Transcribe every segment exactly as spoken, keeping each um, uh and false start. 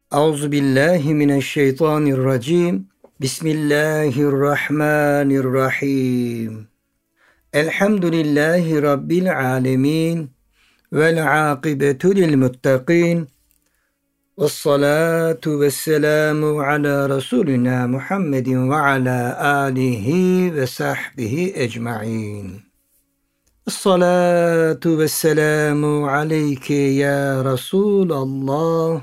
Euzu billahi mineşşeytanirracim. Bismillahirrahmanirrahim. Elhamdülillahi rabbil alamin. Vel akibetu lil muttaqin. Ves salatu vesselamu ala Resulina Muhammedin ve ala alihi ve sahbihi ecmaîn. Esselatu vesselamu aleyke ya Resulallah.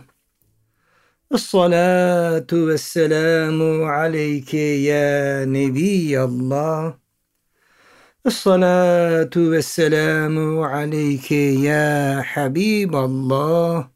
Esselatu vesselamu aleyke ya Nebiyallah. Esselatu vesselamu aleyke ya Habiballah.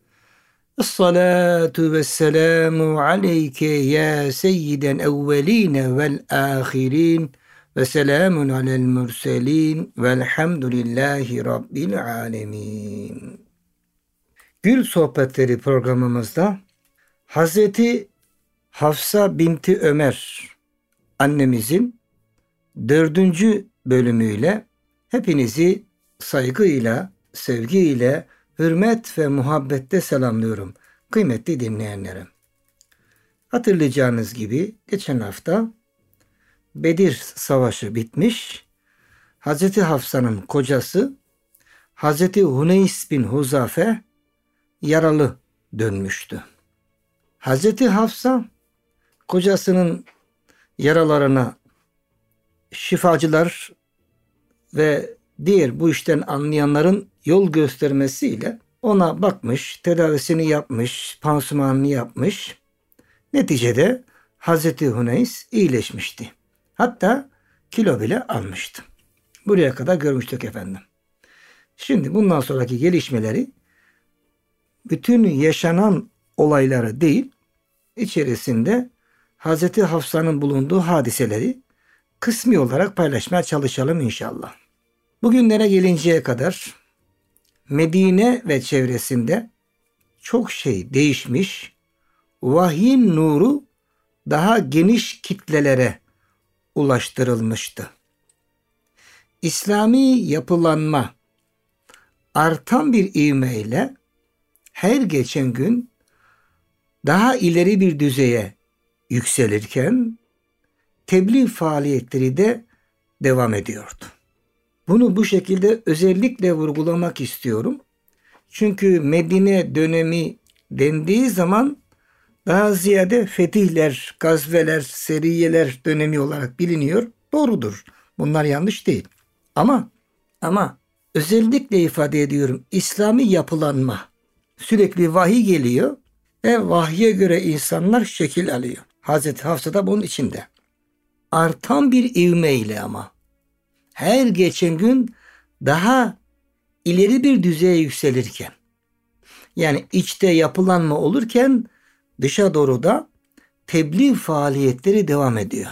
Esselatu vesselamu aleyke ya seyyidel evveline vel ahirin. Ve selamun alel mürselin velhamdülillahi rabbil alemin. Gül Sohbetleri programımızda Hazreti Hafsa binti Ömer annemizin dördüncü bölümüyle hepinizi saygıyla, sevgiyle, hürmet ve muhabbette selamlıyorum kıymetli dinleyenlerim. Hatırlayacağınız gibi geçen hafta Bedir Savaşı bitmiş. Hazreti Hafsa'nın kocası Hazreti Huneys bin Huzafe yaralı dönmüştü. Hazreti Hafsa kocasının yaralarına şifacılar ve diğer bu işten anlayanların yol göstermesiyle ona bakmış, tedavisini yapmış, pansumanını yapmış. Neticede Hazreti Huneys iyileşmişti. Hatta kilo bile almıştı. Buraya kadar görmüştük efendim. Şimdi bundan sonraki gelişmeleri bütün yaşanan olayları değil, içerisinde Hazreti Hafsa'nın bulunduğu hadiseleri kısmi olarak paylaşmaya çalışalım inşallah. Bugünlere gelinceye kadar Medine ve çevresinde çok şey değişmiş, vahyin nuru daha geniş kitlelere ulaştırılmıştı. İslami yapılanma artan bir ivmeyle her geçen gün daha ileri bir düzeye yükselirken tebliğ faaliyetleri de devam ediyordu. Bunu bu şekilde özellikle vurgulamak istiyorum. Çünkü Medine dönemi dendiği zaman daha ziyade fetihler, gazveler, seriyeler dönemi olarak biliniyor. Doğrudur. Bunlar yanlış değil. Ama ama özellikle ifade ediyorum, İslami yapılanma. Sürekli vahiy geliyor ve vahye göre insanlar şekil alıyor. Hazreti Hafsa da bunun içinde. Artan bir ivmeyle ama her geçen gün daha ileri bir düzeye yükselirken, yani içte yapılanma olurken dışa doğru da tebliğ faaliyetleri devam ediyor.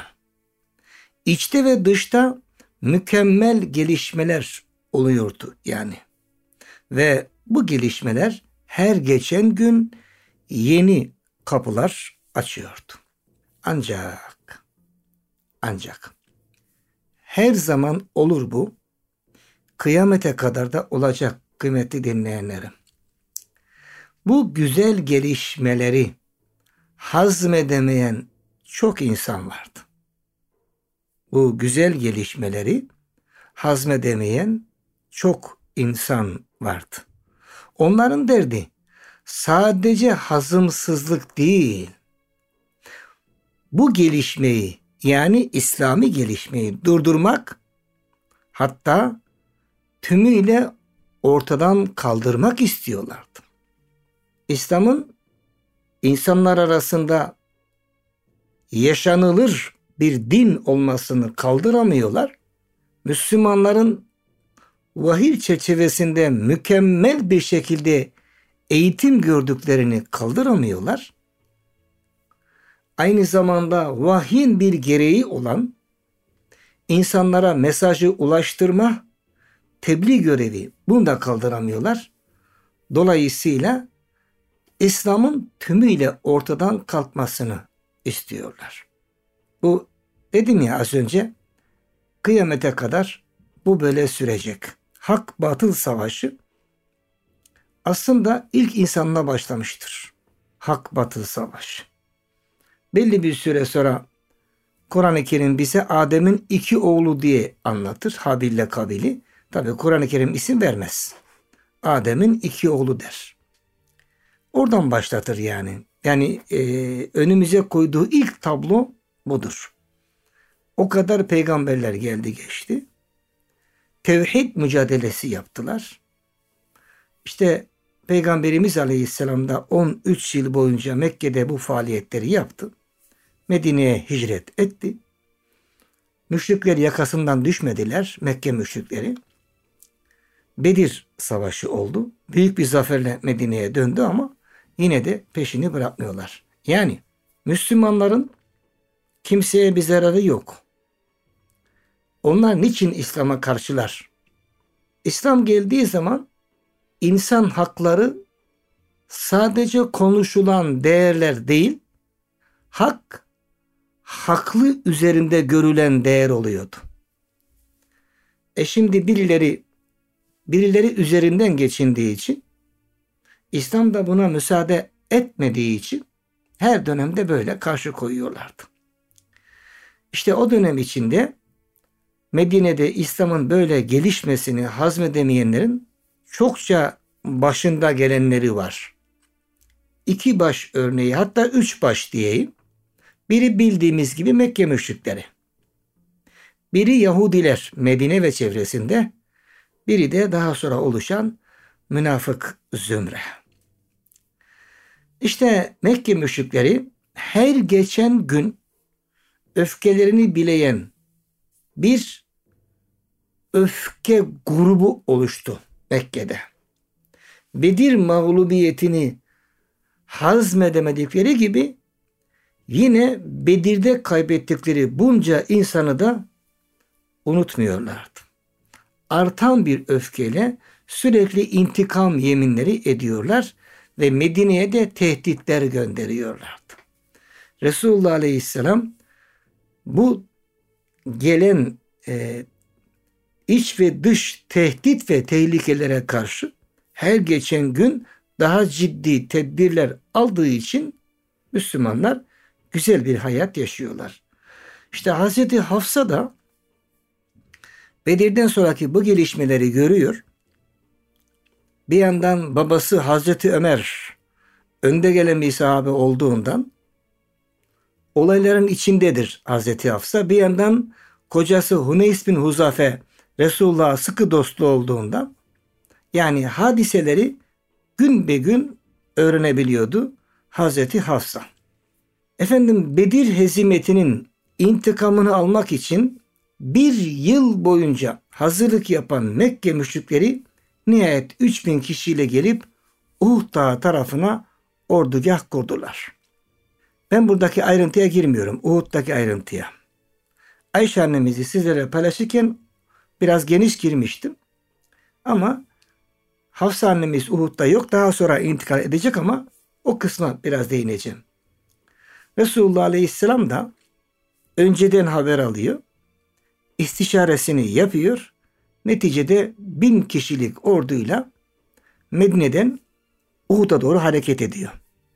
İçte ve dışta mükemmel gelişmeler oluyordu yani. Ve bu gelişmeler her geçen gün yeni kapılar açıyordu. Ancak, ancak her zaman olur bu. Kıyamete kadar da olacak kıymetli dinleyenlerim. Bu güzel gelişmeleri hazmedemeyen çok insan vardı. Bu güzel gelişmeleri hazmedemeyen çok insan vardı. Onların derdi sadece hazımsızlık değil, bu gelişmeyi, yani İslami gelişmeyi durdurmak, hatta tümüyle ortadan kaldırmak istiyorlardı. İslam'ın insanlar arasında yaşanılır bir din olmasını kaldıramıyorlar. Müslümanların vahiy çerçevesinde mükemmel bir şekilde eğitim gördüklerini kaldıramıyorlar. Aynı zamanda vahyin bir gereği olan insanlara mesajı ulaştırma, tebliğ görevi, bunu da kaldıramıyorlar. Dolayısıyla İslam'ın tümüyle ortadan kalkmasını istiyorlar. Bu dedim ya az önce, kıyamete kadar bu böyle sürecek. Hak batıl savaşı aslında ilk insanla başlamıştır. hak batıl savaş. Belli bir süre sonra Kur'an-ı Kerim bize Adem'in iki oğlu diye anlatır. Habil ile Kabil'i. Tabi Kur'an-ı Kerim isim vermez. Adem'in iki oğlu der. Oradan başlatır yani. Yani e, önümüze koyduğu ilk tablo budur. O kadar peygamberler geldi geçti. Tevhid mücadelesi yaptılar. İşte Peygamberimiz Aleyhisselam da on üç yıl boyunca Mekke'de bu faaliyetleri yaptı. Medine'ye hicret etti. Müşrikler yakasından düşmediler, Mekke müşrikleri. Bedir Savaşı oldu. Büyük bir zaferle Medine'ye döndü ama yine de peşini bırakmıyorlar. Yani Müslümanların kimseye bir zararı yok. Onlar niçin İslam'a karşılar? İslam geldiği zaman insan hakları sadece konuşulan değerler değil, hak, haklı üzerinde görülen değer oluyordu. E şimdi birileri birileri üzerinden geçindiği için, İslam da buna müsaade etmediği için her dönemde böyle karşı koyuyorlardı. İşte o dönem içinde Medine'de İslam'ın böyle gelişmesini hazmedemeyenlerin çokça başında gelenleri var. İki baş örneği, hatta üç baş diyeyim. Biri bildiğimiz gibi Mekke müşrikleri. Biri Yahudiler Medine ve çevresinde. Biri de daha sonra oluşan münafık zümre. İşte Mekke müşrikleri her geçen gün öfkelerini bileyen bir öfke grubu oluştu Mekke'de. Bedir mağlubiyetini hazmedemedikleri gibi yine Bedir'de kaybettikleri bunca insanı da unutmuyorlardı. Artan bir öfkeyle sürekli intikam yeminleri ediyorlar ve Medine'ye de tehditler gönderiyorlardı. Resulullah Aleyhisselam bu gelen e, iç ve dış tehdit ve tehlikelere karşı her geçen gün daha ciddi tedbirler aldığı için Müslümanlar güzel bir hayat yaşıyorlar. İşte Hazreti Hafsa da Bedir'den sonraki bu gelişmeleri görüyor. Bir yandan babası Hazreti Ömer önde gelen bir sahabe olduğundan olayların içindedir Hazreti Hafsa. Bir yandan kocası Huneys bin Huzafe Resulullah'a sıkı dostu olduğundan yani hadiseleri gün be gün öğrenebiliyordu Hazreti Hafsa. Efendim Bedir hezimetinin intikamını almak için bir yıl boyunca hazırlık yapan Mekke müşrikleri nihayet üç bin kişiyle gelip Uhud Dağı tarafına ordugah kurdular. Ben buradaki ayrıntıya girmiyorum. Uhud'daki ayrıntıya. Ayşe annemizi sizlere paylaşırken biraz geniş girmiştim. Ama Hafsa annemiz Uhud'da yok. Daha sonra intikal edecek ama o kısma biraz değineceğim. Resulullah Aleyhisselam da önceden haber alıyor. İstişaresini yapıyor. Neticede bin kişilik orduyla Medine'den Uhud'a doğru hareket ediyor.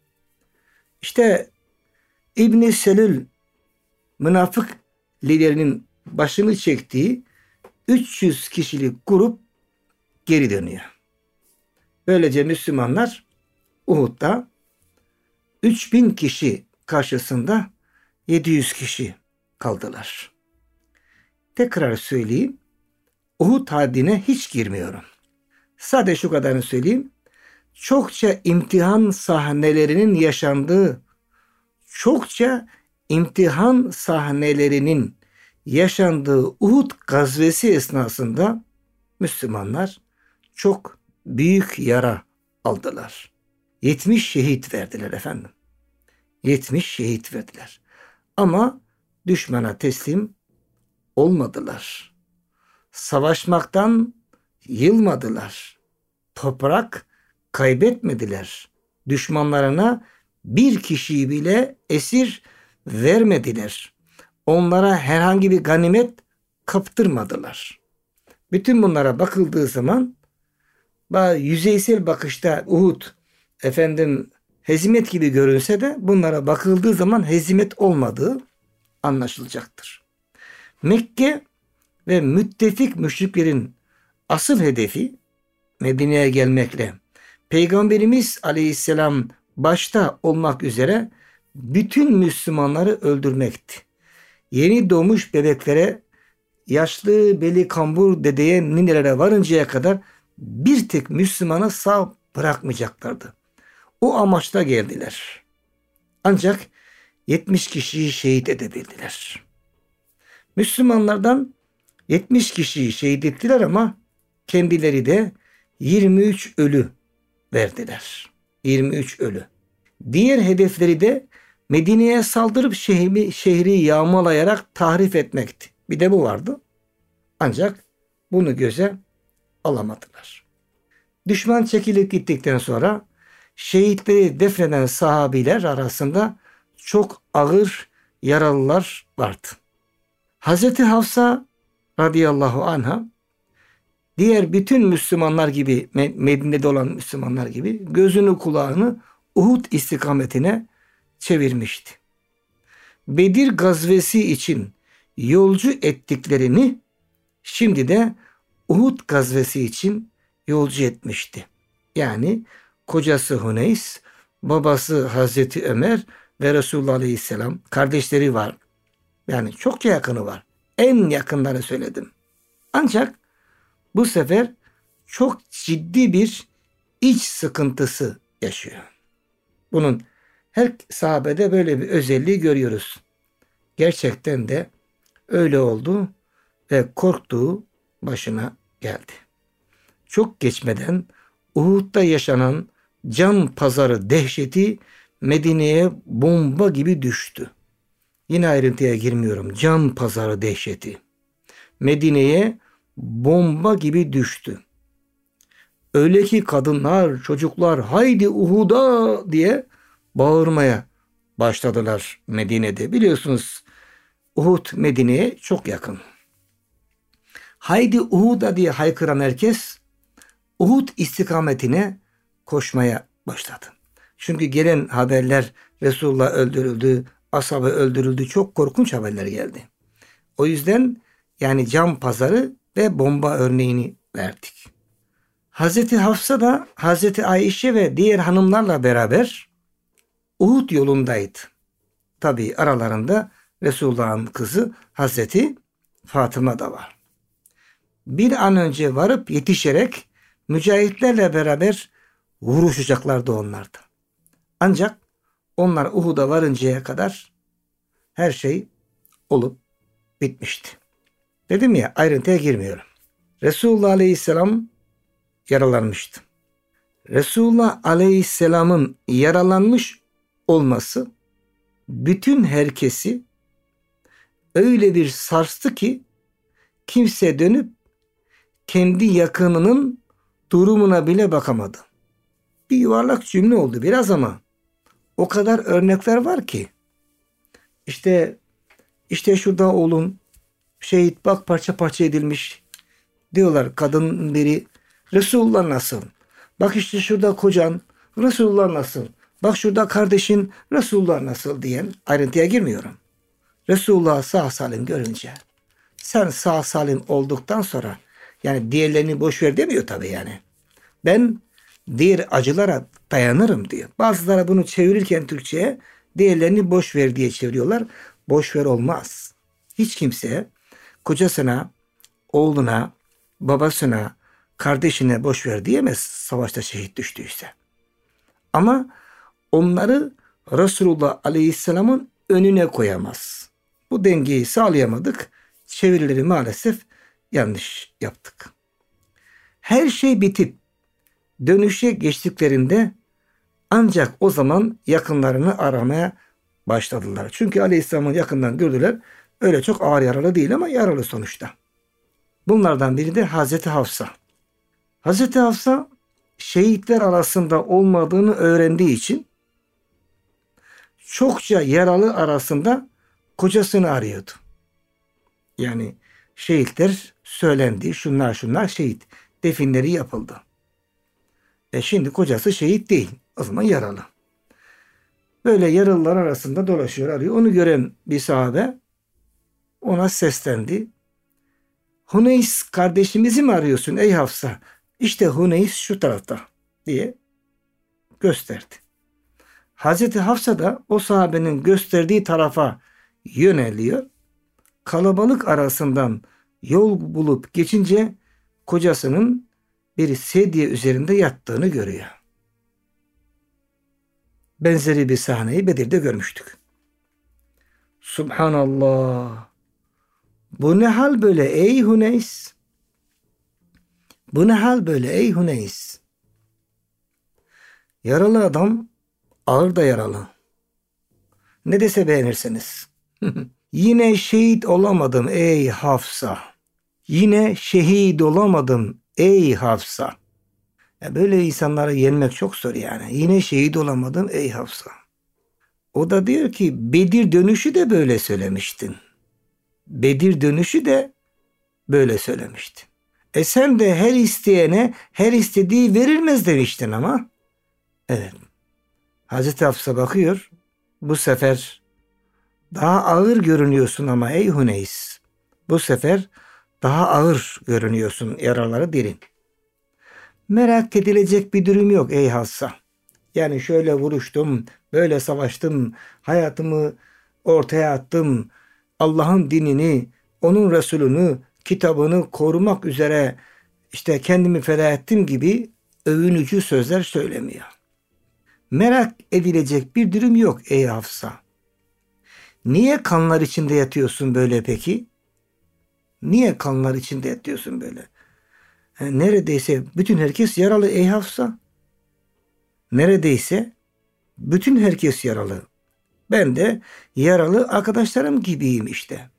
İşte İbn-i Selül münafık liderinin başını çektiği üç yüz kişilik grup geri dönüyor. Böylece Müslümanlar Uhud'da üç bin kişi karşısında yedi yüz kişi kaldılar. Tekrar söyleyeyim. Uhud Harbi'ne hiç girmiyorum. Sadece şu kadarını söyleyeyim. Çokça imtihan sahnelerinin yaşandığı, çokça imtihan sahnelerinin yaşandığı Uhud gazvesi esnasında Müslümanlar çok büyük yara aldılar. yetmiş şehit verdiler efendim. yetmiş şehit verdiler. Ama düşmana teslim olmadılar. Savaşmaktan yılmadılar. Toprak kaybetmediler. Düşmanlarına bir kişiyi bile esir vermediler. Onlara herhangi bir ganimet kaptırmadılar. Bütün bunlara bakıldığı zaman yüzeysel bakışta Uhud efendim hezimet gibi görünse de bunlara bakıldığı zaman hezimet olmadığı anlaşılacaktır. Mekke ve müttefik müşriklerin asıl hedefi Medine'ye gelmekle Peygamberimiz Aleyhisselam başta olmak üzere bütün Müslümanları öldürmekti. Yeni doğmuş bebeklere, yaşlı beli kambur dedeye, ninelere varıncaya kadar bir tek Müslümanı sağ bırakmayacaklardı. O amaçla geldiler. Ancak yetmiş kişiyi şehit edebildiler. Müslümanlardan yetmiş kişiyi şehit ettiler ama kendileri de yirmi üç ölü verdiler. yirmi üç ölü. Diğer hedefleri de Medine'ye saldırıp şehri, şehri yağmalayarak tahrip etmekti. Bir de bu vardı. Ancak bunu göze alamadılar. Düşman çekilip gittikten sonra şehitleri defneden sahabiler arasında çok ağır yaralılar vardı. Hazreti Hafsa radıyallahu anha diğer bütün Müslümanlar gibi, Medine'de olan Müslümanlar gibi gözünü kulağını Uhud istikametine çevirmişti. Bedir gazvesi için yolcu ettiklerini şimdi de Uhud gazvesi için yolcu etmişti. Yani kocası Huneys, babası Hazreti Ömer ve Resulullah Aleyhisselam, kardeşleri var. Yani çokça yakını var. En yakınları söyledim. Ancak bu sefer çok ciddi bir iç sıkıntısı yaşıyor. Bunun her sahabede böyle bir özelliği görüyoruz. Gerçekten de öyle oldu ve korktuğu başına geldi. Çok geçmeden Uhud'da yaşanan can pazarı dehşeti Medine'ye bomba gibi düştü. Yine ayrıntıya girmiyorum. Can pazarı dehşeti Medine'ye bomba gibi düştü. Öyle ki kadınlar, çocuklar haydi Uhud'a diye bağırmaya başladılar Medine'de. Biliyorsunuz Uhud Medine'ye çok yakın. Haydi Uhud'a diye haykıran herkes Uhud istikametine koşmaya başladı. Çünkü gelen haberler Resulullah öldürüldü, ashabı öldürüldü, çok korkunç haberler geldi. O yüzden yani can pazarı ve bomba örneğini verdik. Hazreti Hafsa da Hazreti Ayşe ve diğer hanımlarla beraber Uhud yolundaydı. Tabi aralarında Resulullah'ın kızı Hazreti Fatıma da var. Bir an önce varıp yetişerek mücahitlerle beraber vuruşacaklardı onlarda. Ancak onlar Uhud'a varıncaya kadar her şey olup bitmişti. Dedim ya, ayrıntıya girmiyorum. Resulullah Aleyhisselam yaralanmıştı. Resulullah Aleyhisselam'ın yaralanmış olması bütün herkesi öyle bir sarstı ki kimse dönüp kendi yakınının durumuna bile bakamadı. Bir yuvarlak cümle oldu biraz ama o kadar örnekler var ki. İşte işte şurada oğlum şehit, bak parça parça edilmiş diyorlar, kadın biri. Resulullah nasıl? Bak işte şurada kocan, Resulullah nasıl? Bak şurada kardeşin, Resulullah nasıl diyen, ayrıntıya girmiyorum. Resulullah sağ salim görünce, sen sağ salim olduktan sonra, yani diğerlerini boş ver demiyor tabii yani. Ben diğer acılara dayanırım diyor. Bazıları bunu çevirirken Türkçe'ye diğerlerini boş ver diye çeviriyorlar. Boş ver olmaz. Hiç kimse kocasına, oğluna, babasına, kardeşine boş ver diyemez savaşta şehit düştüyse. Ama onları Resulullah Aleyhisselam'ın önüne koyamaz. Bu dengeyi sağlayamadık. Çevirileri maalesef yanlış yaptık. Her şey bitip dönüşe geçtiklerinde ancak o zaman yakınlarını aramaya başladılar. Çünkü Aleyhisselam'ı yakından gördüler. Öyle çok ağır yaralı değil ama yaralı sonuçta. Bunlardan biri de Hazreti Hafsa. Hazreti Hafsa şehitler arasında olmadığını öğrendiği için çokça yaralı arasında kocasını arıyordu. Yani şehitler söylendi. Şunlar şunlar şehit. Definleri yapıldı. E şimdi kocası şehit değil. O zaman yaralı. Böyle yaralılar arasında dolaşıyor, arıyor. Onu gören bir sahabe ona seslendi. Huneys kardeşimizi mi arıyorsun ey Hafsa? İşte Huneys şu tarafta diye gösterdi. Hazreti Hafsa da o sahabenin gösterdiği tarafa yöneliyor. Kalabalık arasından yol bulup geçince kocasının bir sedye üzerinde yattığını görüyor. Benzeri bir sahneyi Bedir'de görmüştük. Subhanallah. Bu ne hal böyle ey Huneys? Bu ne hal böyle ey Huneys? Yaralı adam ağır da yaralı. Ne dese beğenirsiniz. Yine şehit olamadım ey Hafsa. Yine şehit olamadım ey Hafsa. Ya böyle insanları yenmek çok zor yani. Yine şehit olamadım ey Hafsa. O da diyor ki Bedir dönüşü de böyle söylemiştin. Bedir dönüşü de böyle söylemiştin. E sen de her isteyene her istediği verilmez demiştin ama. Evet. Hazreti Hafsa bakıyor. Bu sefer daha ağır görünüyorsun ama ey Huneys. Bu sefer daha ağır görünüyorsun, yaraları derin. Merak edilecek bir durum yok ey Hafsa. Yani şöyle vuruştum, böyle savaştım, hayatımı ortaya attım. Allah'ın dinini, onun Resulünü, kitabını korumak üzere işte kendimi feda ettim gibi övünücü sözler söylemiyor. Merak edilecek bir durum yok ey Hafsa. Niye kanlar içinde yatıyorsun böyle peki? Niye kanlar içinde yatıyorsun böyle? Yani neredeyse bütün herkes yaralı ey Hafsa. Neredeyse bütün herkes yaralı. Ben de yaralı arkadaşlarım gibiyim işte.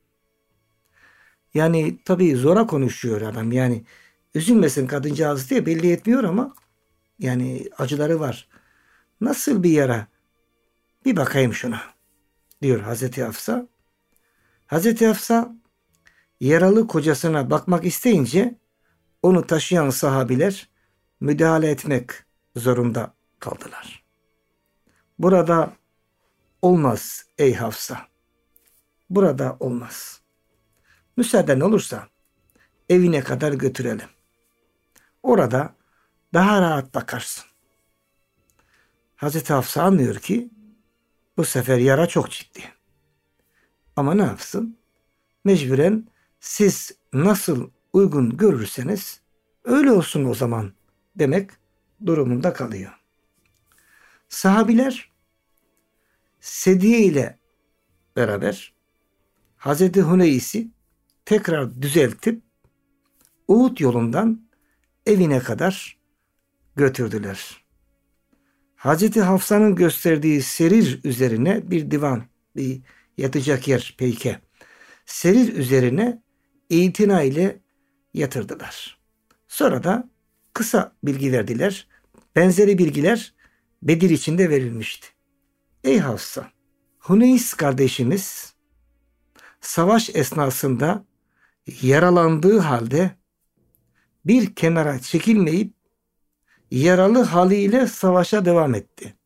Yani tabii zora konuşuyor adam. Yani üzülmesin kadıncağız diye belli etmiyor ama yani acıları var. Nasıl bir yara? Bir bakayım şuna diyor Hazreti Hafsa. Hazreti Hafsa yaralı kocasına bakmak isteyince onu taşıyan sahabiler müdahale etmek zorunda kaldılar. Burada olmaz ey Hafsa. Burada olmaz. Müsaaden olursa evine kadar götürelim. Orada daha rahat bakarsın. Hazreti Hafsa anlıyor ki bu sefer yara çok ciddi. Ama ne yapsın? Mecburen siz nasıl uygun görürseniz öyle olsun o zaman demek durumunda kalıyor. Sahabiler sedye ile beraber Hazreti Huneys'i tekrar düzeltip Uhud yolundan evine kadar götürdüler. Hazreti Hafsa'nın gösterdiği serir üzerine bir divan, bir yatacak yer peyke. Serir üzerine itina ile yatırdılar. Sonra da kısa bilgi verdiler. Benzeri bilgiler Bedir içinde verilmişti. Ey Hafsa, Huneys kardeşimiz savaş esnasında yaralandığı halde bir kenara çekilmeyip yaralı haliyle savaşa devam etti.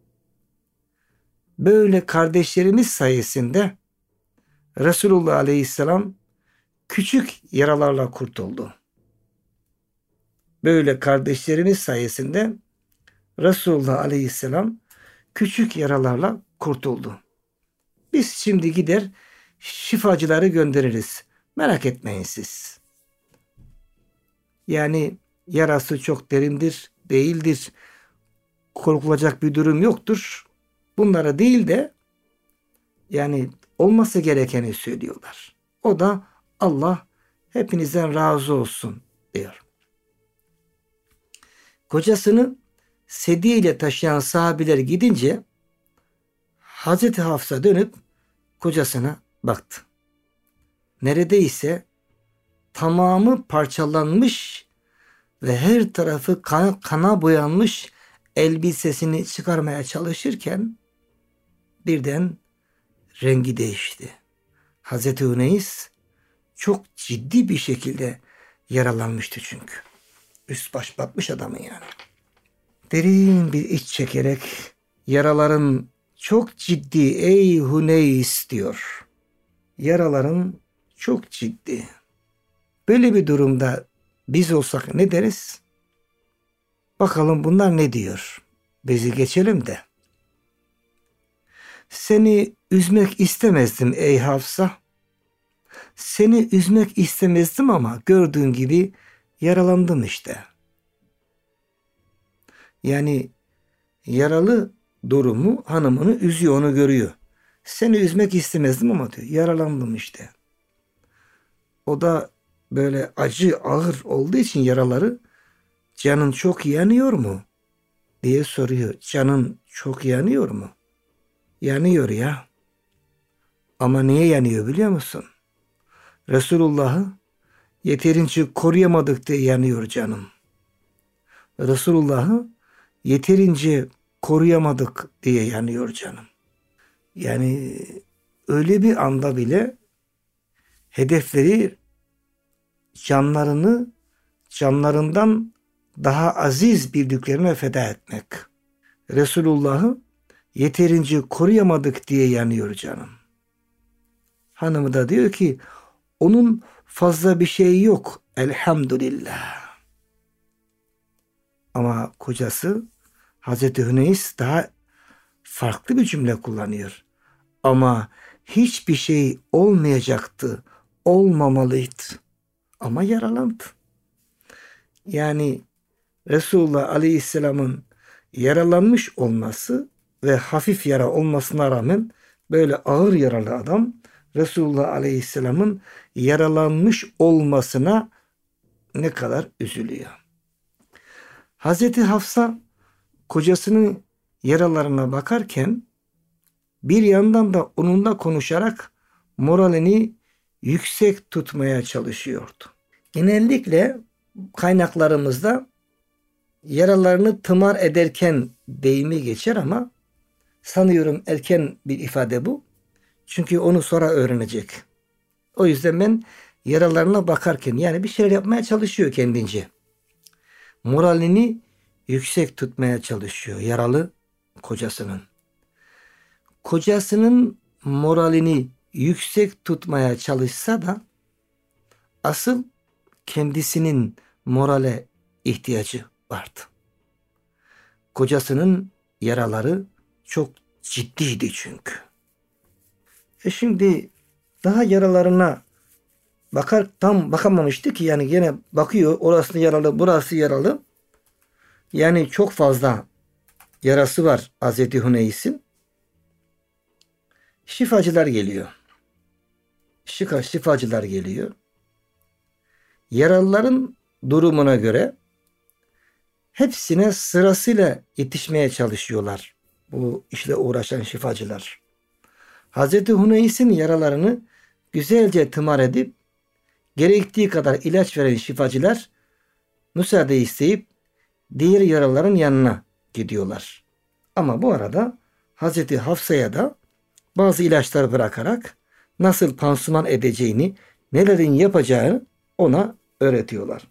Böyle kardeşlerimiz sayesinde Resulullah Aleyhisselam küçük yaralarla kurtuldu. Böyle kardeşlerimiz sayesinde Resulullah Aleyhisselam küçük yaralarla kurtuldu. Biz şimdi gider şifacıları göndeririz. Merak etmeyin siz. Yani yarası çok derindir, değildir. Korkulacak bir durum yoktur. Bunlara değil de yani olması gerekeni söylüyorlar. O da Allah hepinizden razı olsun diyor. Kocasını sedye ile taşıyan sahabiler gidince Hazreti Hafsa dönüp kocasına baktı. Neredeyse tamamı parçalanmış ve her tarafı kana, kana boyanmış elbisesini çıkarmaya çalışırken birden rengi değişti. Hazreti Huneys çok ciddi bir şekilde yaralanmıştı çünkü. Üst baş batmış adamın yani. Derin bir iç çekerek yaraların çok ciddi ey Huneys diyor. Yaraların çok ciddi. Böyle bir durumda biz olsak ne deriz? Bakalım bunlar ne diyor? Bizi geçelim de. Seni üzmek istemezdim ey Hafsa. Seni üzmek istemezdim ama gördüğün gibi yaralandım işte. Yani yaralı durumu hanımını üzüyor, onu görüyor. Seni üzmek istemezdim ama diyor, yaralandım işte. O da böyle acı ağır olduğu için yaraları, canın çok yanıyor mu diye soruyor. Canın çok yanıyor mu? Yanıyor ya. Ama niye yanıyor biliyor musun? Resulullah'ı yeterince koruyamadık diye yanıyor canım. Resulullah'ı yeterince koruyamadık diye yanıyor canım. Yani öyle bir anda bile hedefleri canlarını canlarından daha aziz bildiklerine feda etmek. Resulullah'ı yeterince koruyamadık diye yanıyor canım. Hanımı da diyor ki onun fazla bir şey yok elhamdülillah. Ama kocası Hazreti Hüneys daha farklı bir cümle kullanıyor. Ama hiçbir şey olmayacaktı, olmamalıydı. Ama yaralandı. Yani Resulullah Aleyhisselam'ın yaralanmış olması ve hafif yara olmasına rağmen böyle ağır yaralı adam Resulullah Aleyhisselam'ın yaralanmış olmasına ne kadar üzülüyor. Hazreti Hafsa kocasının yaralarına bakarken bir yandan da onunla konuşarak moralini yüksek tutmaya çalışıyordu. Genellikle kaynaklarımızda yaralarını tımar ederken deyimi geçer ama sanıyorum erken bir ifade bu. Çünkü onu sonra öğrenecek. O yüzden ben yaralarına bakarken yani bir şeyler yapmaya çalışıyor kendince. Moralini yüksek tutmaya çalışıyor yaralı kocasının. Kocasının moralini yüksek tutmaya çalışsa da asıl kendisinin morale ihtiyacı vardı. Kocasının yaraları çok ciddiydi çünkü. E şimdi daha yaralarına bakar tam bakamamıştı ki yani gene bakıyor orası yaralı burası yaralı. Yani çok fazla yarası var Hazreti Hüneys'in. Şifacılar geliyor. Şifa, şifacılar geliyor. Yaralıların durumuna göre hepsine sırasıyla yetişmeye çalışıyorlar bu işle uğraşan şifacılar. Hazreti Hüneys'in yaralarını güzelce tımar edip gerektiği kadar ilaç veren şifacılar müsaade isteyip diğer yaralıların yanına gidiyorlar. Ama bu arada Hazreti Hafsa'ya da bazı ilaçlar bırakarak nasıl pansuman edeceğini, nelerin yapacağını ona öğretiyorlar.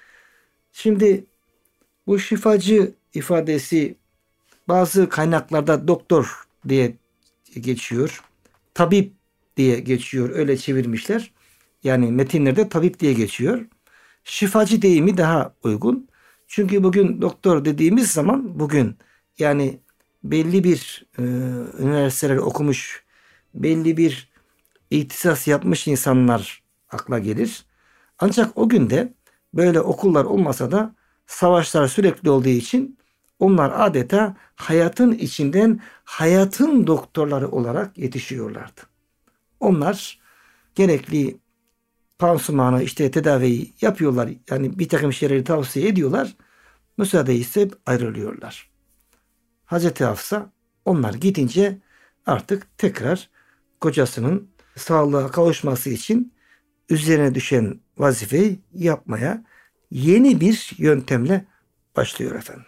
Şimdi bu şifacı ifadesi bazı kaynaklarda doktor diye geçiyor. Tabip diye geçiyor. Öyle çevirmişler. Yani metinlerde tabip diye geçiyor. Şifacı deyimi daha uygun. Çünkü bugün doktor dediğimiz zaman bugün yani belli bir e, üniversiteler okumuş, belli bir ihtisas yapmış insanlar akla gelir. Ancak o günde böyle okullar olmasa da savaşlar sürekli olduğu için onlar adeta hayatın içinden hayatın doktorları olarak yetişiyorlardı. Onlar gerekli pansumanı işte tedaviyi yapıyorlar. Yani bir takım şeyleri tavsiye ediyorlar. Müsaade isteyip ayrılıyorlar. Hazreti Hafsa onlar gidince artık tekrar kocasının sağlığa kavuşması için üzerine düşen vazifeyi yapmaya yeni bir yöntemle başlıyor efendim.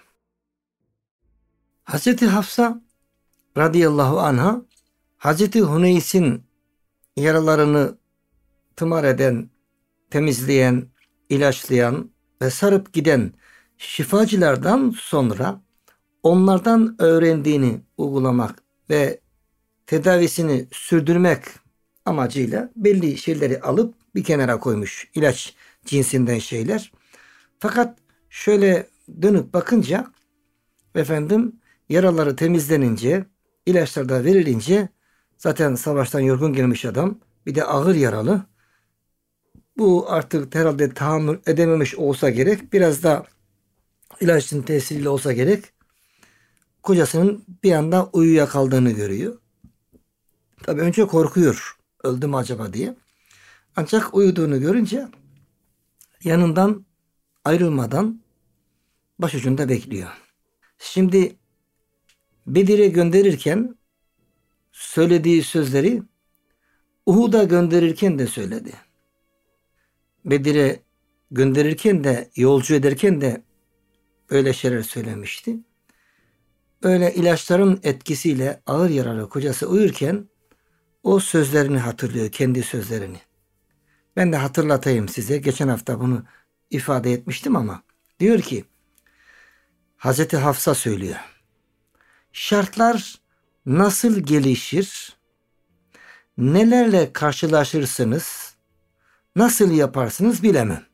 Hazreti Hafsa radıyallahu anha Hazreti Hüneys'in yaralarını tımar eden, temizleyen, ilaçlayan ve sarıp giden şifacılardan sonra onlardan öğrendiğini uygulamak ve tedavisini sürdürmek amacıyla belli şeyleri alıp bir kenara koymuş. İlaç cinsinden şeyler. Fakat şöyle dönüp bakınca efendim yaraları temizlenince, ilaçlar da verilince, zaten savaştan yorgun gelmiş adam, bir de ağır yaralı. Bu artık herhalde tahammül edememiş olsa gerek. Biraz da ilaçın tesiriyle olsa gerek. Kocasının bir anda uyuyakaldığını görüyor. Tabii önce korkuyor. Öldü mü acaba diye. Ancak uyuduğunu görünce yanından ayrılmadan başucunda bekliyor. Şimdi Bedir'e gönderirken söylediği sözleri Uhud'a gönderirken de söyledi. Bedir'e gönderirken de, yolcu ederken de öyle şeyler söylemişti. Öyle ilaçların etkisiyle ağır yaralı kocası uyurken o sözlerini hatırlıyor, kendi sözlerini. Ben de hatırlatayım size. Geçen hafta bunu ifade etmiştim ama diyor ki, Hazreti Hafsa söylüyor. Şartlar nasıl gelişir, nelerle karşılaşırsınız, nasıl yaparsınız bilemem.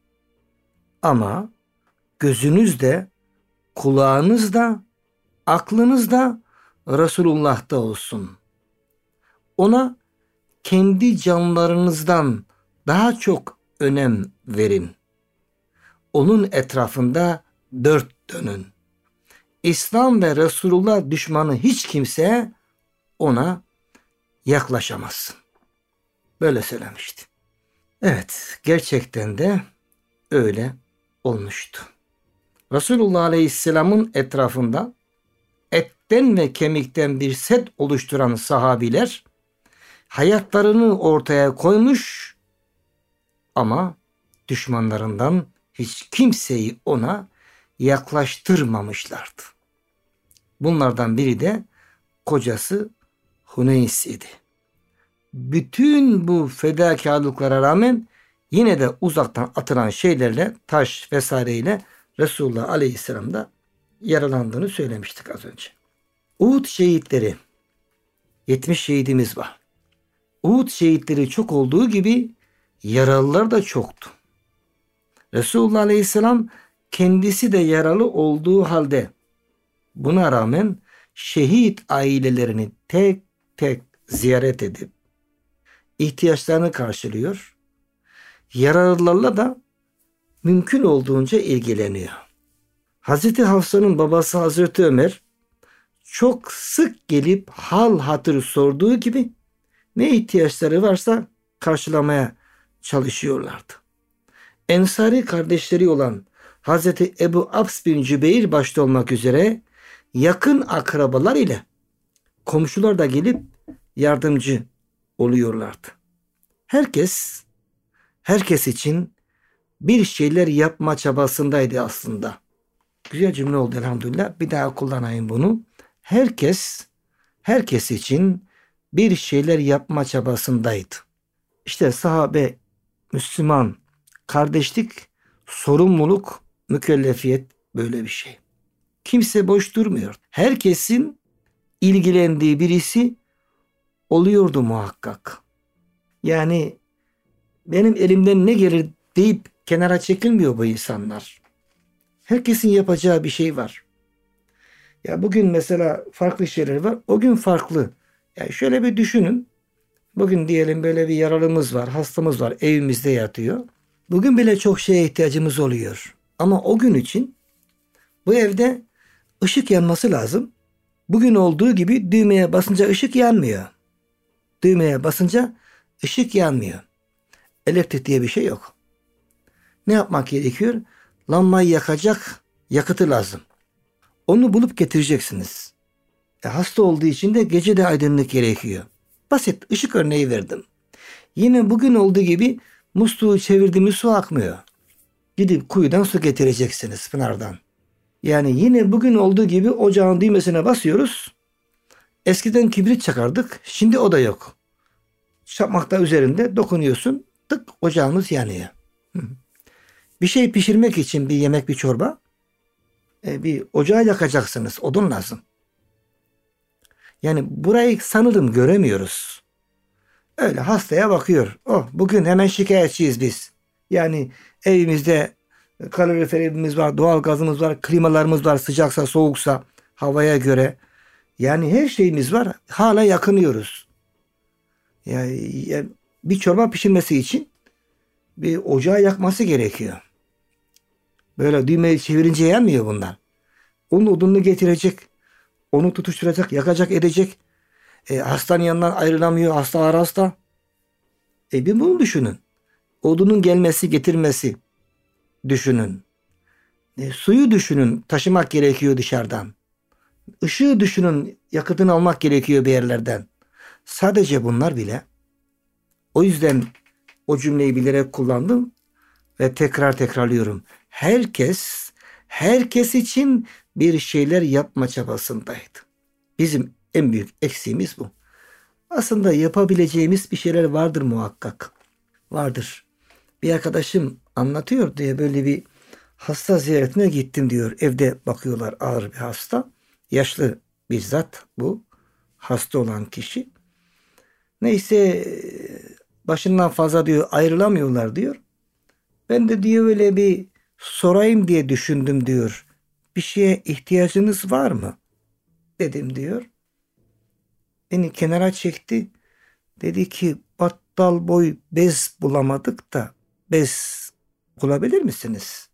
Ama gözünüzde, kulağınızda, aklınızda Resulullah'ta olsun. Ona kendi canlarınızdan daha çok önem verin. Onun etrafında dört dönün. İslam ve Resulullah düşmanı hiç kimse ona yaklaşamaz. Böyle söylemişti. Evet, gerçekten de öyle olmuştu. Resulullah Aleyhisselam'ın etrafında etten ve kemikten bir set oluşturan sahabiler hayatlarını ortaya koymuş ama düşmanlarından hiç kimseyi ona yaklaştırmamışlardı. Bunlardan biri de kocası Huneys idi. Bütün bu fedakarlıklara rağmen yine de uzaktan atılan şeylerle, taş vesaireyle Resulullah Aleyhisselam'da yaralandığını söylemiştik az önce. Uhud şehitleri, yetmiş şehidimiz var. Uhud şehitleri çok olduğu gibi yaralılar da çoktu. Resulullah Aleyhisselam kendisi de yaralı olduğu halde buna rağmen şehit ailelerini tek tek ziyaret edip ihtiyaçlarını karşılıyor. Yaralılarla da mümkün olduğunca ilgileniyor. Hazreti Hafsa'nın babası Hazreti Ömer çok sık gelip hal hatır sorduğu gibi ne ihtiyaçları varsa karşılamaya çalışıyorlardı. Ensari kardeşleri olan Hazreti Ebu Abs bin Cübeyr başta olmak üzere yakın akrabalar ile komşular da gelip yardımcı oluyorlardı. Herkes, herkes için bir şeyler yapma çabasındaydı aslında. Güzel cümle oldu elhamdülillah. Bir daha kullanayım bunu. Herkes, herkes için bir şeyler yapma çabasındaydı. İşte sahabe, Müslüman, kardeşlik, sorumluluk, mükellefiyet böyle bir şey. Kimse boş durmuyor. Herkesin ilgilendiği birisi oluyordu muhakkak. Yani benim elimden ne gelir deyip kenara çekilmiyor bu insanlar. Herkesin yapacağı bir şey var. Ya bugün mesela farklı şeyler var. O gün farklı. Yani şöyle bir düşünün. Bugün diyelim böyle bir yaralımız var, hastamız var, evimizde yatıyor. Bugün bile çok şeye ihtiyacımız oluyor. Ama o gün için bu evde ışık yanması lazım. Bugün olduğu gibi düğmeye basınca ışık yanmıyor. Düğmeye basınca ışık yanmıyor. Elektrik diye bir şey yok. Ne yapmak gerekiyor? Lambayı yakacak yakıtı lazım. Onu bulup getireceksiniz. E, hasta olduğu için de gece de aydınlık gerekiyor. Basit ışık örneği verdim. Yine bugün olduğu gibi musluğu çevirdiğimiz su akmıyor. Gidip kuyudan su getireceksiniz, pınardan. Yani yine bugün olduğu gibi ocağın düğmesine basıyoruz. Eskiden kibrit çakardık. Şimdi o da yok. Çakmakta üzerinde dokunuyorsun. Tık ocağımız yanıyor. Bir şey pişirmek için bir yemek, bir çorba, e, bir ocağı yakacaksınız. Odun lazım. Yani burayı sanırım göremiyoruz. Öyle hastaya bakıyor. Oh, bugün hemen şikayetçiyiz biz. Yani evimizde kaloriferimiz var, doğal gazımız var, klimalarımız var, sıcaksa soğuksa havaya göre. Yani her şeyimiz var. Hala yakınıyoruz. Yani, yani bir çorba pişirmesi için bir ocağı yakması gerekiyor. Böyle düğmeyi çevirince yanmıyor bunlar. Onun odununu getirecek, onu tutuşturacak, yakacak, edecek. E, hastanın yanından ayrılamıyor. Hasta ağır hasta. E bir bunu düşünün. Odunun gelmesi, getirmesi düşünün. E, suyu düşünün. Taşımak gerekiyor dışarıdan. Işığı düşünün. Yakıtını almak gerekiyor bir yerlerden. Sadece bunlar bile. O yüzden o cümleyi bilerek kullandım ve tekrar tekrarlıyorum. Herkes, herkes için bir şeyler yapma çabasındaydı. Bizim en büyük eksiğimiz bu. Aslında yapabileceğimiz bir şeyler vardır muhakkak. Vardır. Bir arkadaşım anlatıyor diye böyle bir hasta ziyaretine gittim diyor. Evde bakıyorlar, ağır bir hasta. Yaşlı bir zat bu. Hasta olan kişi. Neyse başından fazla diyor ayrılamıyorlar diyor. Ben de diyor öyle bir sorayım diye düşündüm diyor. Bir şeye ihtiyacınız var mı? Dedim diyor. Beni kenara çekti. Dedi ki battal boy bez bulamadık da bez bulabilir misiniz?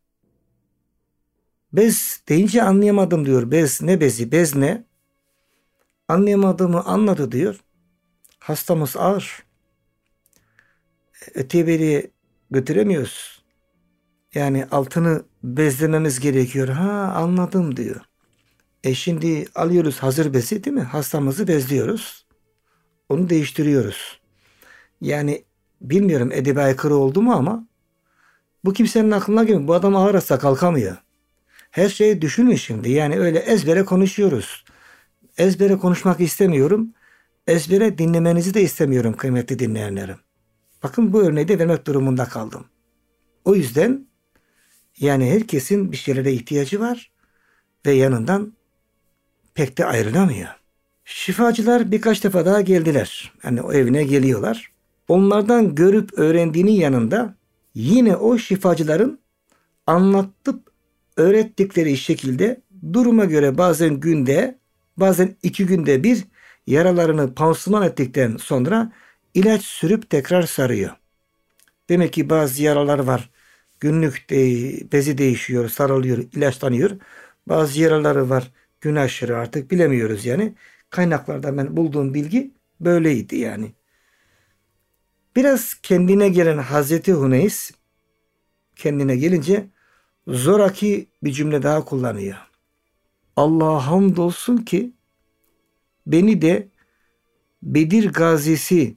Bez deyince anlayamadım diyor. Bez ne bezi? Bez ne? Anlayamadığımı anladı diyor. Hastamız ağır. Öteye beri götüremiyoruz. Yani altını bezlememiz gerekiyor. Ha, anladım diyor. E şimdi alıyoruz hazır bezi değil mi? Hastamızı bezliyoruz. Onu değiştiriyoruz. Yani bilmiyorum edebi aykırı oldu mu ama bu kimsenin aklına gelmiyor. Bu adam ağır hasta kalkamıyor. Her şeyi düşünün şimdi. Yani öyle ezbere konuşuyoruz. Ezbere konuşmak istemiyorum. Ezbere dinlemenizi de istemiyorum kıymetli dinleyenlerim. Bakın bu örneği de vermek durumunda kaldım. O yüzden yani herkesin bir şeylere ihtiyacı var ve yanından pek de ayrılamıyor. Şifacılar birkaç defa daha geldiler. Yani o evine geliyorlar. Onlardan görüp öğrendiğinin yanında yine o şifacıların anlatıp öğrettikleri şekilde duruma göre bazen günde, bazen iki günde bir yaralarını pansuman ettikten sonra ilaç sürüp tekrar sarıyor. Demek ki bazı yaralar var. Günlük de, bezi değişiyor, sarılıyor, ilaçlanıyor. Bazı yaraları var. Gün aşırı artık bilemiyoruz yani. Kaynaklarda ben bulduğum bilgi böyleydi yani. Biraz kendine gelen Hazreti Huneys kendine gelince zoraki bir cümle daha kullanıyor. Allah'a hamdolsun ki beni de Bedir gazisi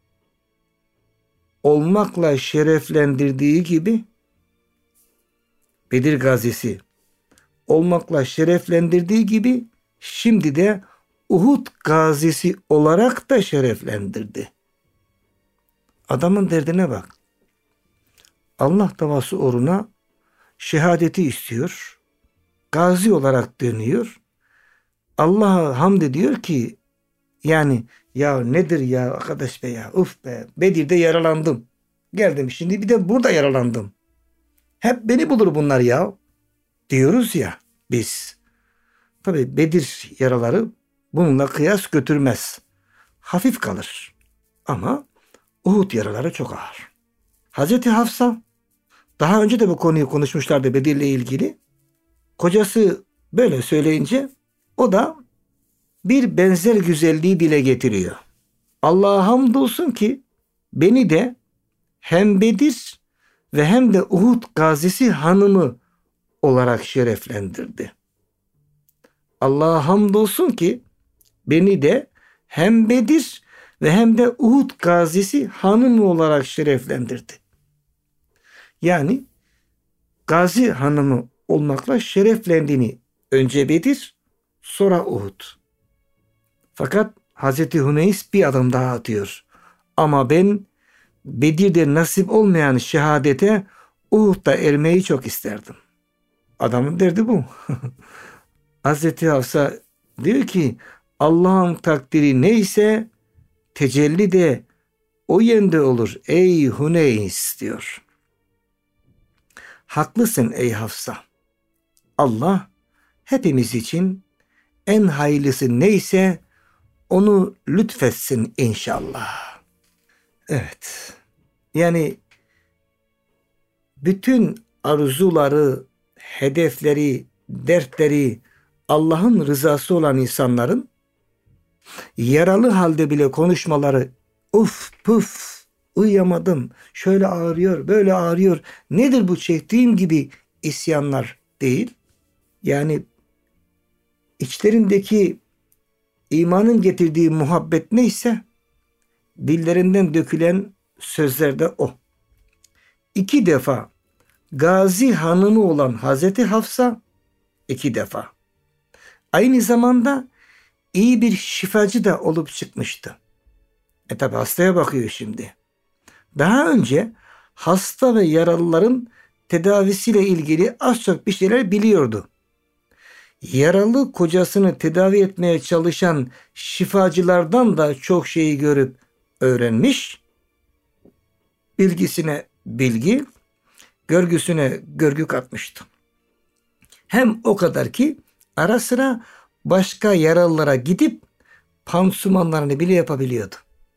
olmakla şereflendirdiği gibi Bedir gazisi olmakla şereflendirdiği gibi şimdi de Uhud gazisi olarak da şereflendirdi. Adamın derdine bak. Allah davası uğruna şehadeti istiyor. Gazi olarak dönüyor. Allah'a hamd ediyor ki yani ya nedir ya arkadaş be ya uf be Bedir'de yaralandım. Geldim şimdi bir de burada yaralandım. Hep beni bulur bunlar ya diyoruz ya biz. Tabi Bedir yaraları bununla kıyas götürmez. Hafif kalır. Ama Uhud yaraları çok ağır. Hazreti Hafsa daha önce de bu konuyu konuşmuşlardı Bedir'le ilgili. Kocası böyle söyleyince o da bir benzer güzelliği dile getiriyor. Allah'a hamdolsun ki beni de hem Bedir ve hem de Uhud gazisi hanımı olarak şereflendirdi. Allah'a hamdolsun ki beni de hem Bedir ve hem de Uhud gazisi hanımı olarak şereflendirdi. Yani gazi hanımı olmakla şereflendiğini önce Bedir sonra Uhud. Fakat Hazreti Huneys bir adım daha atıyor. Ama ben Bedir'de nasip olmayan şehadete Uhud'da ermeyi çok isterdim. Adamın derdi bu. Hazreti Hafsa diyor ki Allah'ın takdiri neyse tecelli de o yönde olur ey Huneys diyor. Haklısın ey Hafsa. Allah hepimiz için en hayırlısı neyse onu lütfetsin inşallah. Evet. Yani bütün arzuları, hedefleri, dertleri Allah'ın rızası olan insanların yaralı halde bile konuşmaları, uf puf uyuyamadım, şöyle ağrıyor, böyle ağrıyor, nedir bu çektiğim gibi isyanlar değil. Yani içlerindeki imanın getirdiği muhabbet neyse dillerinden dökülen sözlerde o. İki defa gazi hanımı olan Hazreti Hafsa iki defa. Aynı zamanda iyi bir şifacı da olup çıkmıştı. E tabi hastaya bakıyor şimdi. Daha önce hasta ve yaralıların tedavisiyle ilgili az çok bir şeyler biliyordu. Yaralı kocasını tedavi etmeye çalışan şifacılardan da çok şeyi görüp öğrenmiş. Bilgisine bilgi, görgüsüne görgü katmıştı. Hem o kadar ki ara sıra başka yaralılara gidip pansumanlarını bile yapabiliyordu.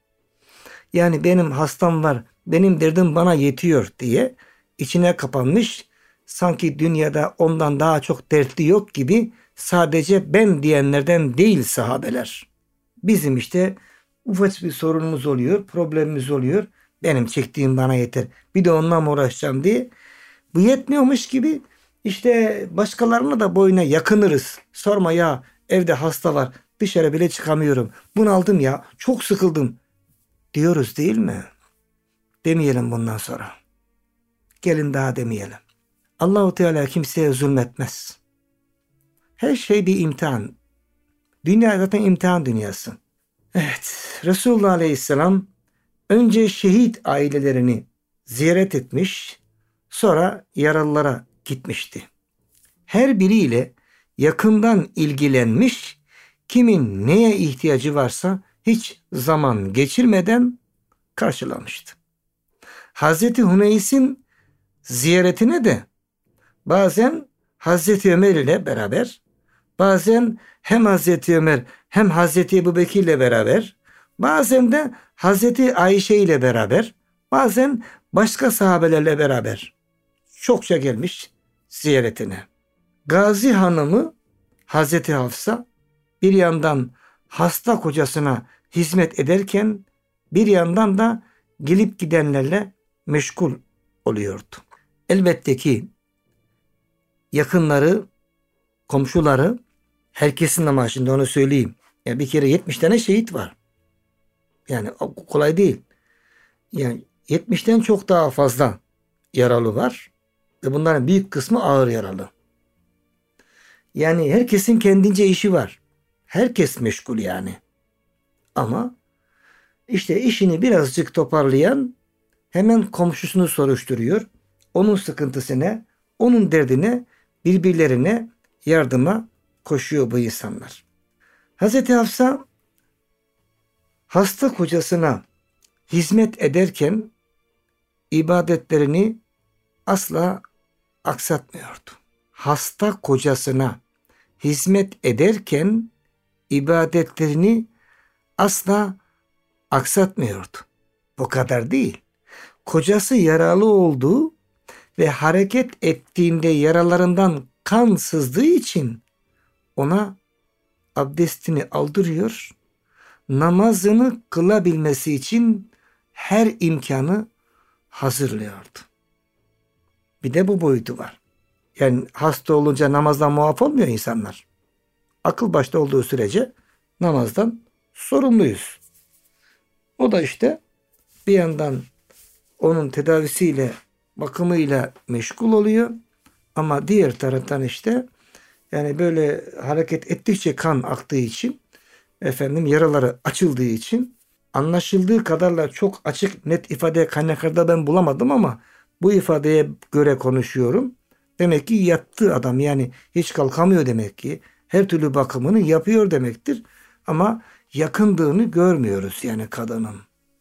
Yani benim hastam var, benim derdim bana yetiyor diye içine kapanmış, sanki dünyada ondan daha çok dertli yok gibi sadece ben diyenlerden değil sahabeler. Bizim işte ufak bir sorunumuz oluyor, problemimiz oluyor. Benim çektiğim bana yeter. Bir de onunla mı uğraşacağım diye. Bu yetmiyormuş gibi işte başkalarına da boyuna yakınırız. Sorma ya, evde hasta var, dışarı bile çıkamıyorum. Bunaldım ya, çok sıkıldım diyoruz değil mi? Demeyelim bundan sonra. Gelin daha demeyelim. Allah-u Teala kimseye zulmetmez. Her şey bir imtihan. Dünya zaten imtihan dünyası. Evet, Resulullah Aleyhisselam önce şehit ailelerini ziyaret etmiş, sonra yaralılara gitmişti. Her biriyle yakından ilgilenmiş, kimin neye ihtiyacı varsa hiç zaman geçirmeden karşılamıştı. Hazreti Huneys'in ziyaretine de bazen Hazreti Ömer ile beraber, bazen hem Hazreti Ömer hem Hazreti Ebubekir ile beraber, bazen de Hazreti Ayşe ile beraber, bazen başka sahabelerle beraber çokça gelmiş ziyaretine. Gazi hanımı Hazreti Hafsa bir yandan hasta kocasına hizmet ederken bir yandan da gelip gidenlerle meşgul oluyordu. Elbette ki yakınları, komşuları, herkesin ama şimdi onu söyleyeyim. Yani bir kere yetmiş tane şehit var. Yani kolay değil. Yani yetmişten çok daha fazla yaralı var. Ve bunların büyük kısmı ağır yaralı. Yani herkesin kendince işi var. Herkes meşgul yani. Ama işte işini birazcık toparlayan hemen komşusunu soruşturuyor. Onun sıkıntısına, onun derdine, birbirlerine yardıma koşuyor bu insanlar. Hazreti Hafsa hasta kocasına hizmet ederken ibadetlerini asla aksatmıyordu. Hasta kocasına hizmet ederken ibadetlerini asla aksatmıyordu. Bu kadar değil. Kocası yaralı olduğu ve hareket ettiğinde yaralarından kan sızdığı için ona abdestini aldırıyor, namazını kılabilmesi için her imkanı hazırlıyordu. Bir de bu boyutu var. Yani hasta olunca namazdan muaf olmuyor insanlar. Akıl başta olduğu sürece namazdan sorumluyuz. O da işte bir yandan onun tedavisiyle, bakımıyla meşgul oluyor. Ama diğer taraftan işte yani böyle hareket ettikçe kan aktığı için, efendim yaraları açıldığı için, anlaşıldığı kadarla çok açık net ifade kaynaklarda ben bulamadım ama bu ifadeye göre konuşuyorum. Demek ki yattı adam, yani hiç kalkamıyor demek ki. Her türlü bakımını yapıyor demektir. Ama yakındığını görmüyoruz yani kadının.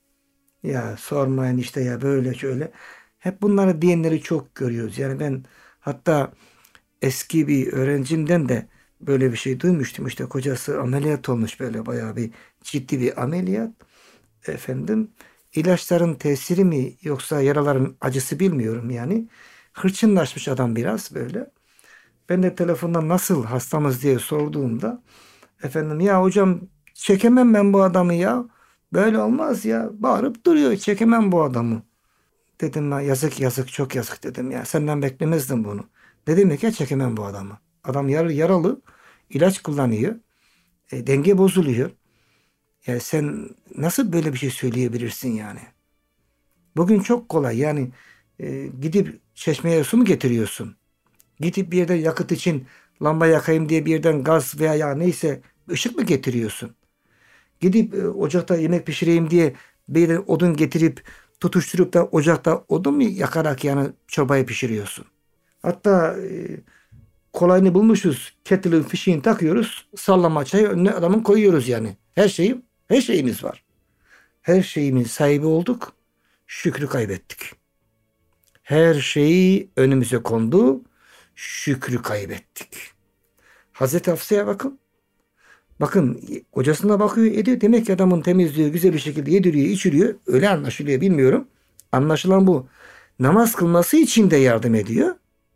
Ya sormayın işte ya böyle şöyle. Hep bunları diyenleri çok görüyoruz. Yani ben hatta eski bir öğrencimden de böyle bir şey duymuştum. İşte kocası ameliyat olmuş, böyle bayağı bir ciddi bir ameliyat. Efendim, ilaçların tesiri mi yoksa yaraların acısı bilmiyorum yani. Hırçınlaşmış adam biraz böyle. Ben de telefondan nasıl hastamız diye sorduğumda, efendim ya hocam çekemem ben bu adamı ya. Böyle olmaz ya. Bağırıp duruyor. Çekemem bu adamı. Dedim ya yazık yazık çok yazık dedim ya. Senden beklemezdim bunu. Ne demek ya çekemem bu adamı. Adam yaralı, yaralı ilaç kullanıyor. E, denge bozuluyor. Ya sen nasıl böyle bir şey söyleyebilirsin yani? Bugün çok kolay yani, e, gidip çeşmeye su mu getiriyorsun? Gidip bir yerden yakıt için lamba yakayım diye bir yerden gaz veya ya neyse ışık mı getiriyorsun? Gidip e, ocakta yemek pişireyim diye bir yerden odun getirip tutuşturup da ocakta odun mu yakarak yani çorbayı pişiriyorsun? Hatta e, kolayını bulmuşuz. Kettle'ın fişini takıyoruz. Sallama çayı önüne adamın koyuyoruz yani. Her şeyi, her şeyimiz var. Her şeyimin sahibi olduk. Şükrü kaybettik. Her şeyi önümüze kondu. Şükrü kaybettik. Hazreti Hafsa'ya bakın. Bakın kocasına bakıyor ediyor. Demek ki adamın temizliği güzel bir şekilde yediriyor, içiriyor. Öyle anlaşılıyor, bilmiyorum. Anlaşılan bu. Namaz kılması için de yardım ediyor.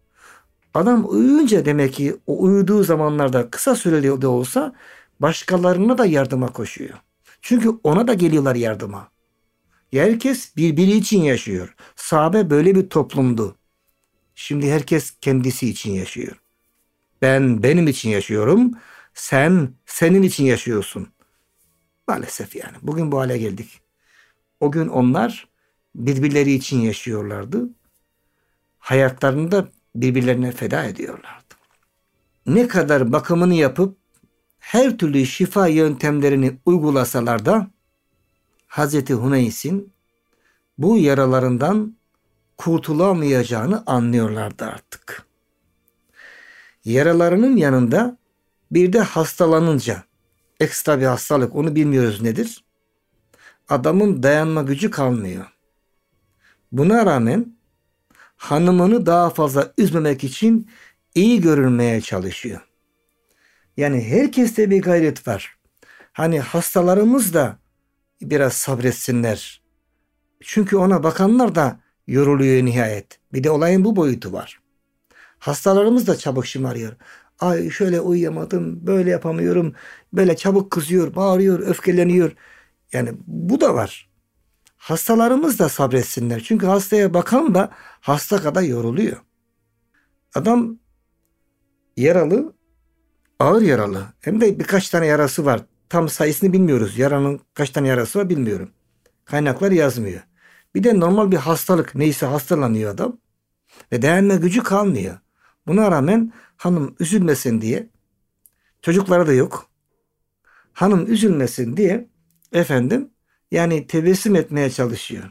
Adam uyuyunca demek ki o uyuduğu zamanlarda kısa süreli de olsa başkalarına da yardıma koşuyor. Çünkü ona da geliyorlar yardıma. Herkes birbiri için yaşıyor. Sahabe böyle bir toplumdu. Şimdi herkes kendisi için yaşıyor. Ben benim için yaşıyorum. Sen senin için yaşıyorsun. Maalesef yani. Bugün bu hale geldik. O gün onlar birbirleri için yaşıyorlardı. Hayatlarını da birbirlerine feda ediyorlardı. Ne kadar bakımını yapıp her türlü şifa yöntemlerini uygulasalar da Hazreti Huneys'in bu yaralarından kurtulamayacağını anlıyorlardı artık. Yaralarının yanında bir de hastalanınca, ekstra bir hastalık, onu bilmiyoruz nedir, adamın dayanma gücü kalmıyor. Buna rağmen hanımını daha fazla üzmemek için iyi görünmeye çalışıyor. Yani herkeste bir gayret var. Hani hastalarımız da biraz sabretsinler. Çünkü ona bakanlar da yoruluyor nihayet. Bir de olayın bu boyutu var. Hastalarımız da çabuk şımarıyor. Ay şöyle uyuyamadım, böyle yapamıyorum. Böyle çabuk kızıyor, bağırıyor, öfkeleniyor. Yani bu da var. Hastalarımız da sabretsinler. Çünkü hastaya bakan da hasta kadar yoruluyor. Adam yaralı, ağır yaralı. Hem de birkaç tane yarası var. Tam sayısını bilmiyoruz. Yaranın kaç tane yarası var bilmiyorum. Kaynaklar yazmıyor. Bir de normal bir hastalık, neyse hastalanıyor adam. Ve dayanma gücü kalmıyor. Buna rağmen hanım üzülmesin diye, çocukları da yok. Hanım üzülmesin diye efendim yani tebessüm etmeye çalışıyor.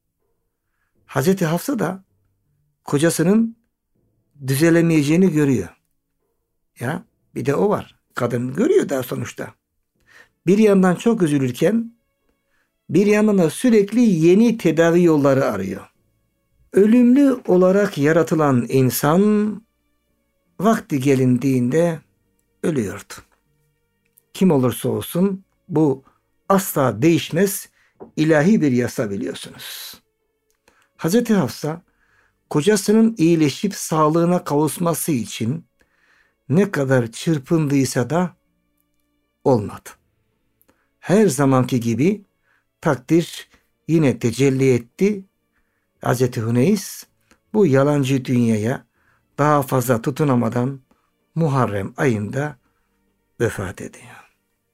Hazreti Hafsa da kocasının düzelemeyeceğini görüyor. Ya bir de o var. Kadın görüyor daha sonuçta. Bir yandan çok üzülürken bir yandan da sürekli yeni tedavi yolları arıyor. Ölümlü olarak yaratılan insan vakti gelindiğinde ölüyordu. Kim olursa olsun bu asla değişmez, ilahi bir yasa biliyorsunuz. Hazreti Hafsa kocasının iyileşip sağlığına kavuşması için ne kadar çırpındıysa da olmadı. Her zamanki gibi takdir yine tecelli etti. Hazreti Huneys bu yalancı dünyaya daha fazla tutunamadan Muharrem ayında vefat ediyor.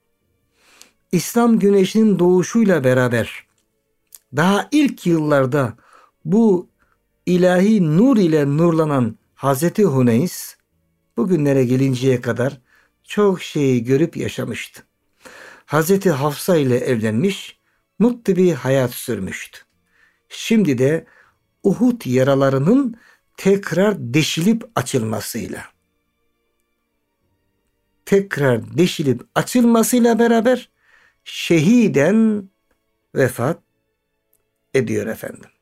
İslam güneşinin doğuşuyla beraber daha ilk yıllarda bu ilahi nur ile nurlanan Hazreti Huneys bugünlere gelinceye kadar çok şeyi görüp yaşamıştı. Hazreti Hafsa ile evlenmiş, mutlu bir hayat sürmüştü. Şimdi de Uhud yaralarının tekrar deşilip açılmasıyla, tekrar deşilip açılmasıyla beraber şehiden vefat ediyor efendim.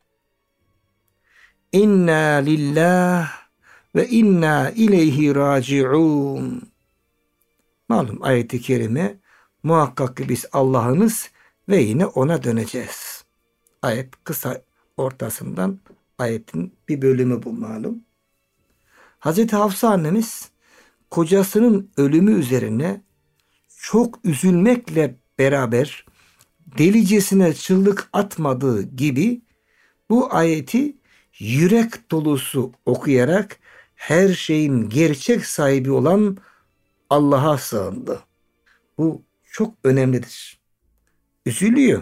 İnna lillah ve inna ileyhi raciun. Malum ayet-i kerime, muhakkak ki biz Allah'ınız ve yine ona döneceğiz. Ayet kısa, ortasından ayetin bir bölümü bu malum. Hazreti Hafsa annemiz kocasının ölümü üzerine çok üzülmekle beraber delicesine çığlık atmadığı gibi bu ayeti yürek dolusu okuyarak her şeyin gerçek sahibi olan Allah'a sığındı. Bu çok önemlidir. Üzülüyor.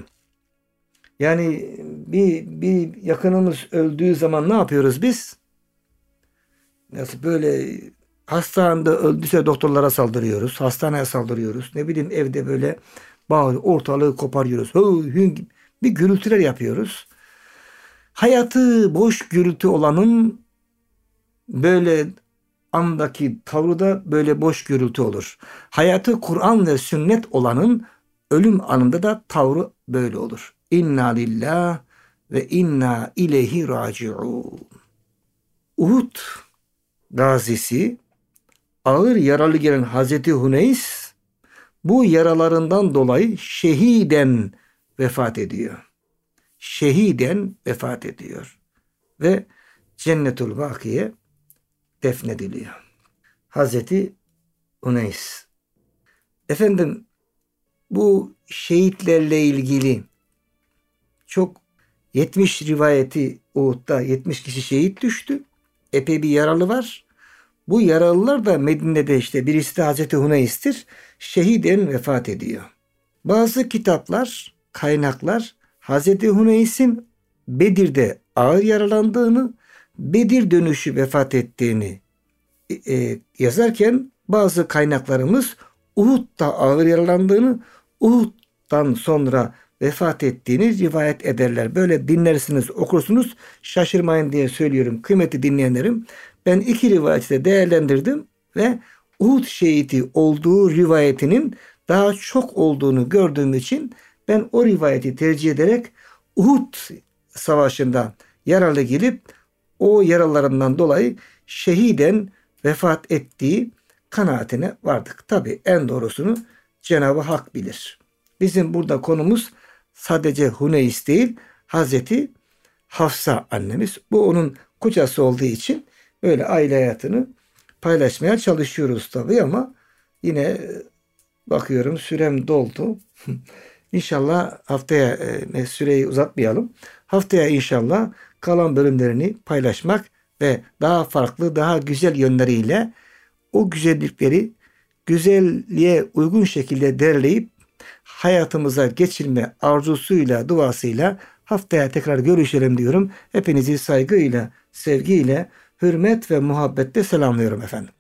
Yani bir, bir yakınımız öldüğü zaman ne yapıyoruz biz? Nasıl böyle hastanede öldüyse doktorlara saldırıyoruz. Hastaneye saldırıyoruz. Ne bileyim evde böyle bağır, ortalığı koparıyoruz. Hı, hı, bir gürültüler yapıyoruz. Hayatı boş gürültü olanın böyle andaki tavrı da böyle boş gürültü olur. Hayatı Kur'an ve sünnet olanın ölüm anında da tavrı böyle olur. İnna lillah ve inna ileyhi raciun. Uhud gazisi ağır yaralı gelen Hazreti Huneys bu yaralarından dolayı şehiden vefat ediyor. Şehiden vefat ediyor. Ve Cennetül Bakiye defnediliyor. Hazreti Huneys. Efendim bu şehitlerle ilgili çok yetmiş rivayeti Uhud'da yetmiş kişi şehit düştü. Epey bir yaralı var. Bu yaralılar da Medine'de işte birisi de Hazreti Huneys'tir. Şehiden vefat ediyor. Bazı kitaplar, kaynaklar Hazreti Huneys'in Bedir'de ağır yaralandığını, Bedir dönüşü vefat ettiğini e, yazarken bazı kaynaklarımız Uhud'da ağır yaralandığını, Uhud'dan sonra vefat ettiğini rivayet ederler. Böyle dinlersiniz, okursunuz, şaşırmayın diye söylüyorum kıymetli dinleyenlerim. Ben iki rivayeti de değerlendirdim ve Uhud şehidi olduğu rivayetinin daha çok olduğunu gördüğüm için ben o rivayeti tercih ederek Uhud savaşında yaralı gelip o yaralarından dolayı şehiden vefat ettiği kanaatine vardık. Tabi en doğrusunu Cenab-ı Hak bilir. Bizim burada konumuz sadece Huneys değil, Hazreti Hafsa annemiz. Bu onun kocası olduğu için böyle aile hayatını paylaşmaya çalışıyoruz tabi ama yine bakıyorum sürem doldu. İnşallah haftaya e, süreyi uzatmayalım. Haftaya inşallah kalan bölümlerini paylaşmak ve daha farklı, daha güzel yönleriyle o güzellikleri güzelliğe uygun şekilde derleyip hayatımıza geçirme arzusuyla, duasıyla haftaya tekrar görüşelim diyorum. Hepinizi saygıyla, sevgiyle, hürmet ve muhabbetle selamlıyorum efendim.